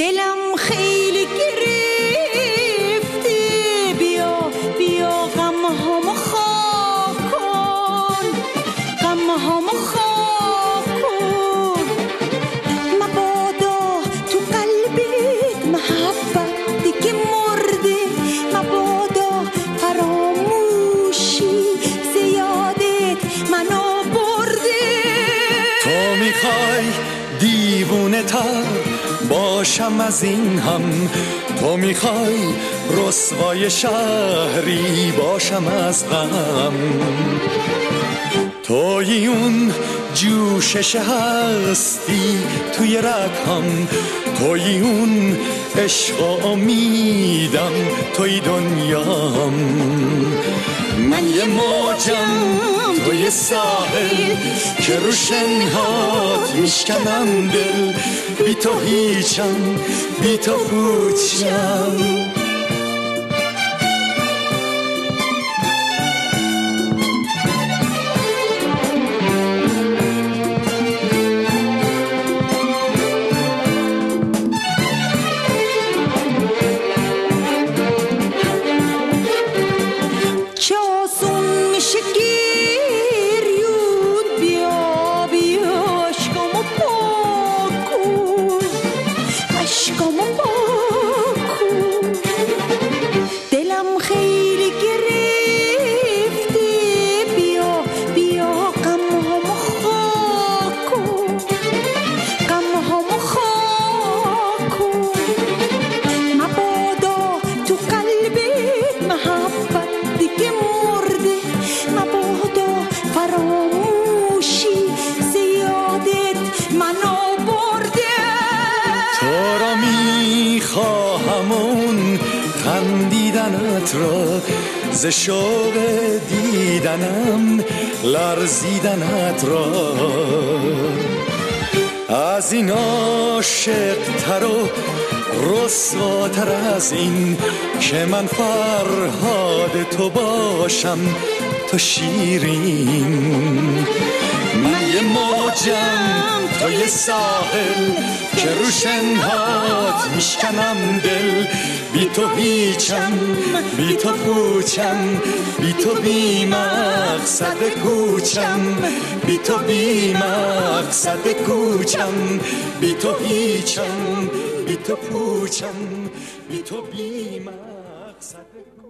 دلم خیلی گرفته، بیا بیا غمهامو خواب کن، غمهامو خواب کن. مبادا تو قلبت محبتی که مرده، مبادا فراموشی زیادت منو برده. تو میخوای دیوونه تر باشم از این هم، تو میخوای رسوای شهری باشم از غم. توی اون جوشش هستی توی رگم، توی اون عشق و امیدم، توی دنیام. من یه موجم توی ساحل که رو شنهات میشکنم دل، بی تو هیچم بی تو پوچم. ز شوق دیدنم لرزیدنت را، از این عاشق تر و رسواتر از این که من فرهاد تو باشم تو شیرین. من یه موجم توی ساحل که رو شنهات میشکنم دل، بی تو هیچم بی تو پوچم، بی تو بی مقصد کوچم، بی تو بی مقصد کوچم، بی تو هیچم بی تو پوچم، بی تو بی مقصد